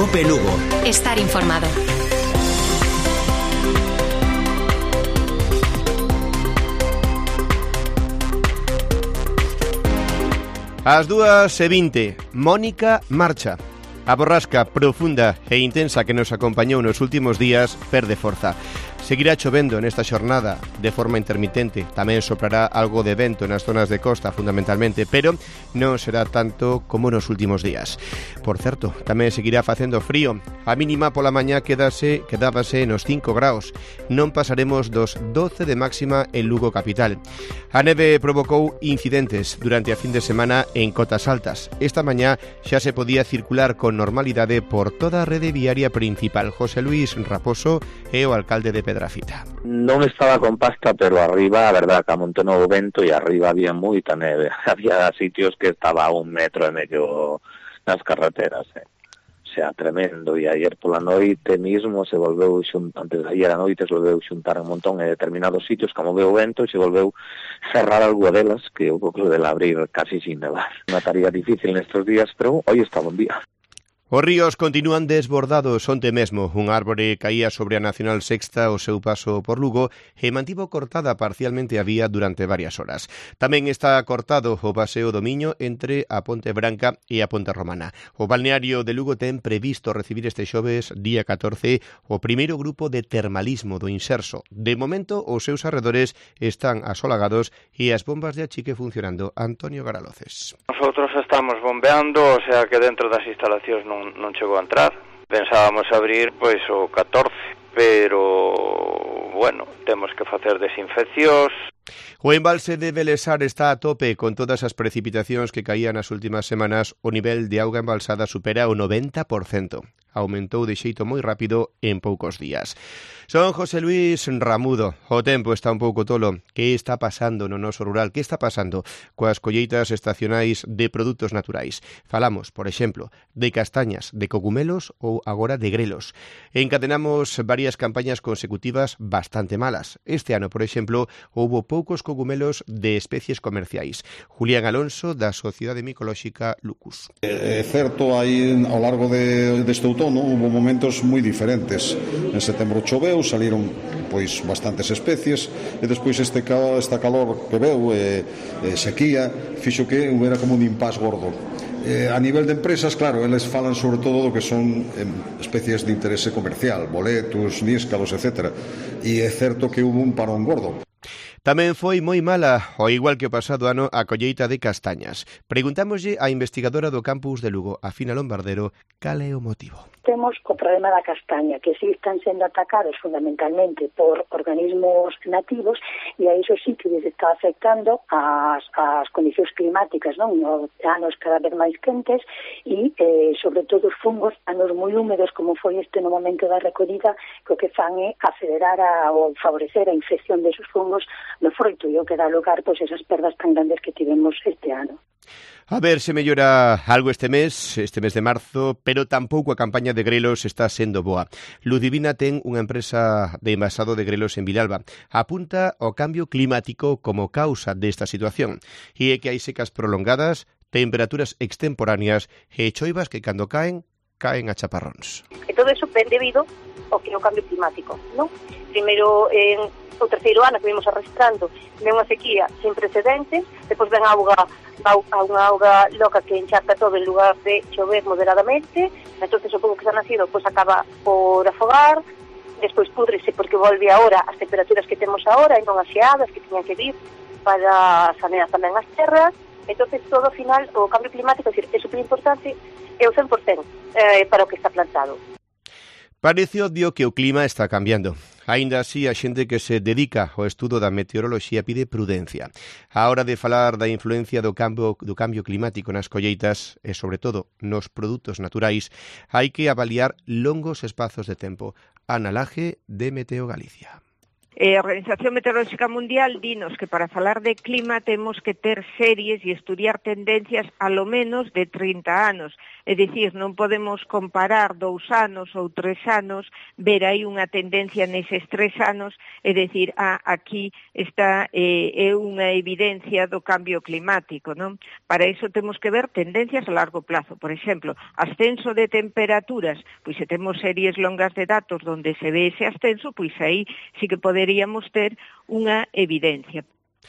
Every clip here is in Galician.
Cope Lugo. Estar informado. Ás 2:20, Mónica marcha. A borrasca profunda e intensa que nos acompañou nos últimos días perde forza. Seguirá chovendo nesta xornada de forma intermitente. Tamén soprará algo de vento nas zonas de costa, fundamentalmente, pero non será tanto como nos últimos días. Por certo, tamén seguirá facendo frío. A mínima pola mañá quedábase nos 5 graus. Non pasaremos dos 12 de máxima en Lugo capital. A neve provocou incidentes durante a fin de semana en cotas altas. Esta mañá xa se podía circular con normalidade por toda a rede viaria principal. José Luis Raposo é o alcalde de Pedrafita. Non estaba compacta, pero arriba, a verdad, que amontonou o vento e arriba había moita neve. Había sitios que estaba a 1,5 metros nas carreteras, O sea, tremendo. E ayer pola noite mismo se volveu, antes de ayer a noite, se volveu xuntar un montón en determinados sitios, como veo o vento, e se volveu cerrar algo delas, que houve que de abrir casi sin nevar. Unha tarea difícil nestes días, pero hoy está bon día. Os ríos continúan desbordados. Onte mesmo un árbore caía sobre a Nacional Sexta o seu paso por Lugo e mantivo cortada parcialmente a vía durante varias horas. Tamén está cortado o paseo do Miño entre a Ponte Branca e a Ponte Romana. O balneario de Lugo ten previsto recibir este xoves, día 14, o primeiro grupo de termalismo do Inserso. De momento, os seus arredores están asolagados e as bombas de achique funcionando. Antonio Garaloces. Nosotros estamos bombeando, o sea que dentro das instalacións non chegou a entrar. Pensábamos abrir pois o 14, pero bueno, temos que facer desinfeccións. O embalse de Belesar está a tope con todas as precipitacións que caían nas últimas semanas. O nivel de auga embalsada supera o 90%. Aumentou de xeito moi rápido en poucos días. Son José Luis Ramudo. O tempo está un pouco tolo. Que está pasando no noso rural? Que está pasando coas colleitas estacionais de produtos naturais? Falamos, por exemplo, de castañas, de cogumelos ou agora de grelos. Encadenamos varias campañas consecutivas bastante malas. Este ano, por exemplo, houbo poucos cogumelos de especies comerciais. Julián Alonso, da Sociedade Micolóxica Lucus. É certo, aí ao largo deste outono hubo momentos moi diferentes. En setembro choveu, saliron pois bastantes especies e despois esta calor que veu sequía fixo que houbera como un impás gordo. A nivel de empresas, claro, eles falan sobre todo do que son especies de interese comercial, boletos, níscalos, etc. E é certo que hubo un parón gordo. Tamén foi moi mala, ao igual que o pasado ano, a colleita de castañas. Preguntámoslle á investigadora do campus de Lugo, Afina Lombardero, cal é o motivo. Temos o problema da castaña, que sí están sendo atacados fundamentalmente por organismos nativos e a iso sí que les está afectando as condicións climáticas, non? Anos cada vez máis quentes e, sobre todo, os fungos, anos moi húmedos, como foi este no momento da recollida, que o que fan é acelerar ou favorecer a infección desos fungos no froito e o que dá lugar pois esas perdas tan grandes que tivemos este ano. A ver se mellora algo este mes de marzo, pero tampouco a campaña de grelos está sendo boa. Ludivina ten unha empresa de envasado de grelos en Vilalba. Apunta ao cambio climático como causa desta situación. E é que hai secas prolongadas, temperaturas extemporáneas e choivas que cando caen a chaparróns. E todo iso ven debido ao que é o cambio climático, non? Primeiro, o terceiro ano que vimos arrastrando unha sequía sin precedentes, depois ven unha auga loca que encharca todo en lugar de chover moderadamente, entonces o pouco que se ha nacido pois acaba por afogar, despois pudrese porque volve agora as temperaturas que temos agora e non as xeadas que tiñan que vir para sanear tamén as terras. Entonces todo ao final o cambio climático é super importante e o 100% para o que está plantado. Parece obvio que o clima está cambiando. Aínda así, a xente que se dedica ao estudo da meteoroloxía pide prudencia. A hora de falar da influencia do cambio climático nas colleitas e, sobre todo, nos produtos naturais, hai que avaliar longos espazos de tempo. Ana Laje, de Meteo Galicia. A Organización Meteorológica Mundial dinos que para falar de clima temos que ter series e estudiar tendencias a lo menos de 30 anos. É dicir, non podemos comparar 2 anos ou 3 anos, ver aí unha tendencia neses 3 anos, é dicir, aquí está unha evidencia do cambio climático, non? Para iso temos que ver tendencias a largo plazo. Por exemplo, ascenso de temperaturas, pois se temos series longas de datos onde se ve ese ascenso, pois aí sí que poderíamos ter unha evidencia.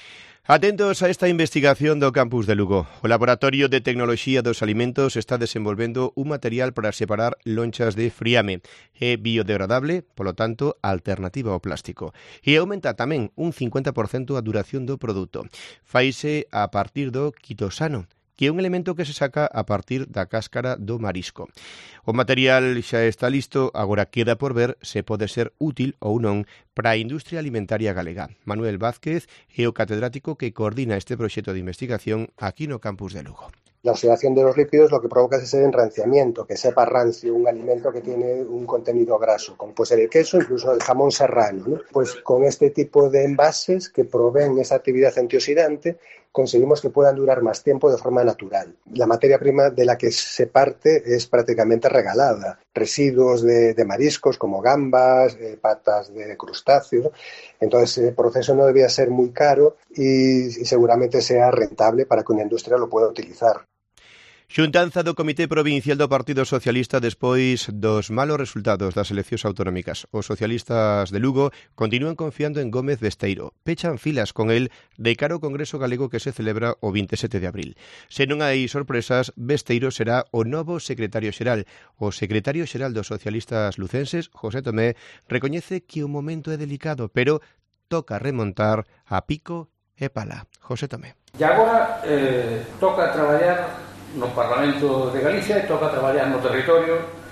Atentos a esta investigación do campus de Lugo. O Laboratorio de Tecnoloxía dos Alimentos está desenvolvendo un material para separar lonchas de friame. É biodegradable, polo tanto, alternativa ao plástico. E aumenta tamén un 50% a duración do produto. Faise a partir do quitosano, que é un elemento que se saca a partir da cáscara do marisco. O material xa está listo, agora queda por ver se pode ser útil ou non para a industria alimentaria galega. Manuel Vázquez é o catedrático que coordina este proxecto de investigación aquí no campus de Lugo. La oxidación de los lípidos lo que provoca es ese enranciamiento, que sepa rancio un alimento que tiene un contenido graso, como puede ser el queso, incluso el jamón serrano, ¿no? Pues con este tipo de envases que proveen esa actividad antioxidante, conseguimos que puedan durar más tiempo de forma natural. La materia prima de la que se parte es prácticamente regalada. Residuos de mariscos como gambas, patas de crustáceos. Entonces el proceso no debía ser muy caro y seguramente sea rentable para que una industria lo pueda utilizar. Xuntanza do Comité Provincial do Partido Socialista despois dos malos resultados das eleccións autonómicas. Os socialistas de Lugo continúan confiando en Gómez Besteiro. Pechan filas con el de cara ao Congreso Galego que se celebra o 27 de abril. Se non hai sorpresas, Besteiro será o novo secretario xeral. O secretario xeral dos socialistas lucenses, José Tomé, recoñece que o momento é delicado, pero toca remontar a pico e pala. José Tomé. E agora toca traballar no Parlamento de Galicia e toca traballar no territorio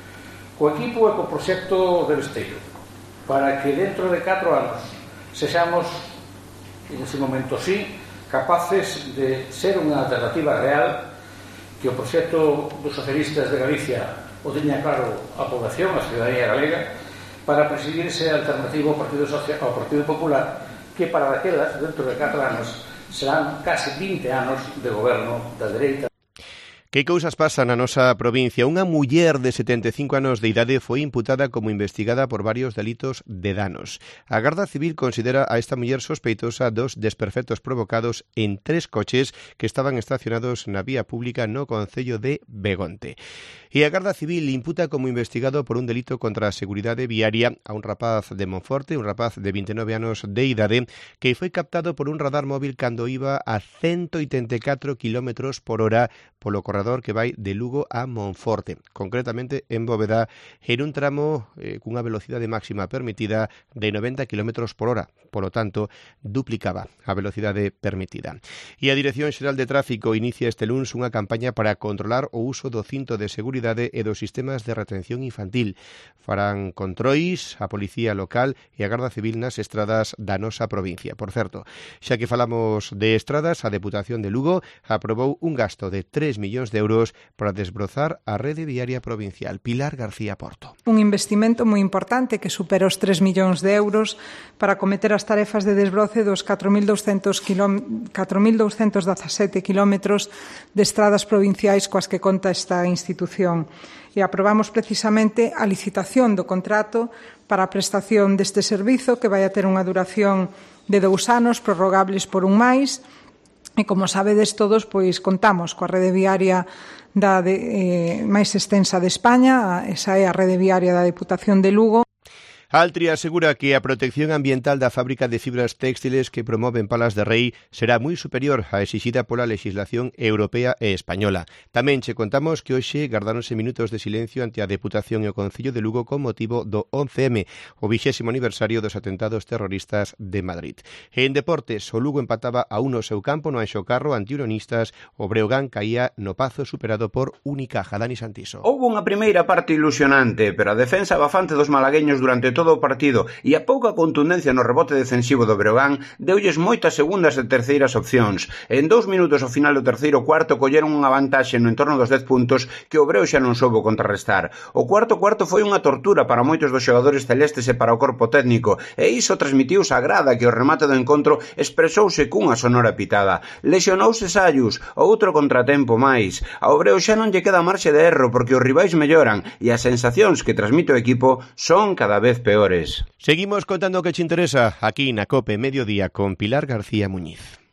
co equipo e co proxecto de Besteiro para que dentro de 4 anos sexamos, en ese momento sí, capaces de ser unha alternativa real, que o proxecto dos socialistas de Galicia o teña claro a población, a ciudadanía galega, para presidir ese alternativo ao Partido Popular, que para daquelas, dentro de 4 anos, serán case 20 anos de goberno da dereita. Que cousas pasan na nosa provincia? Unha muller de 75 anos de idade foi imputada como investigada por varios delitos de danos. A Garda Civil considera a esta muller sospeitosa dos desperfectos provocados en 3 coches que estaban estacionados na vía pública no concello de Begonte. E a Garda Civil imputa como investigado por un delito contra a seguridade viaria a un rapaz de Monforte, un rapaz de 29 anos de idade, que foi captado por un radar móvil cando iba a 184 km por hora polo corredor que vai de Lugo a Monforte, concretamente en Bóveda, en un tramo cunha velocidade máxima permitida de 90 km por hora. Polo tanto, duplicaba a velocidade permitida. E a Dirección Xeral de Tráfico inicia este luns unha campaña para controlar o uso do cinto de seguridade e dos sistemas de retención infantil. Farán controis a Policía Local e a Garda Civil nas estradas da nosa provincia. Por certo, xa que falamos de estradas, a Deputación de Lugo aprobou un gasto de 3 millóns de euros para desbrozar a rede viaria provincial. Pilar García Porto. Un investimento moi importante que supera os 3 millóns de euros para cometer as tarefas de desbroce dos 4.217 kilómetros de estradas provinciais coas que conta esta institución. E aprobamos precisamente a licitación do contrato para a prestación deste servizo que vai a ter unha duración de 2 anos, prorrogables por un máis. E como sabedes todos, pois contamos coa rede viaria máis extensa de España, esa é a rede viaria da Deputación de Lugo. Altri asegura que a protección ambiental da fábrica de fibras téxtiles que promoven Palas de Rei será moi superior á exixida pola legislación europea e española. Tamén che contamos que hoxe gardáronse minutos de silencio ante a Deputación e o Concello de Lugo con motivo do 11M, o 20º aniversario dos atentados terroristas de Madrid. E en deportes, o Lugo empataba a 1 no seu campo no Anxo Carro ante Unionistas, o Breogán caía no Pazo superado por Unicaja. Dani Santiso. Houbo unha primeira parte ilusionante, pero a defensa bafante dos malagueños durante todo todo o partido e a pouca contundencia no rebote defensivo do Breogán deulles moitas segundas e terceiras opcións. En 2 minutos ao final do terceiro cuarto colleron unha vantaxe no entorno dos 10 puntos que o Breo xa non soubo contrarrestar. O cuarto foi unha tortura para moitos dos xogadores celestes e para o corpo técnico, e iso transmitiuse a grada que o remate do encontro expresouse cunha sonora pitada. Lesionouse Sayus, outro contratempo máis. Ao Breo xa non lle queda marxe de erro porque os rivais melloran e as sensacións que transmite o equipo son cada vez peores. Seguimos contando o que te interesa aquí na COPE Mediodía con Pilar García Muñiz.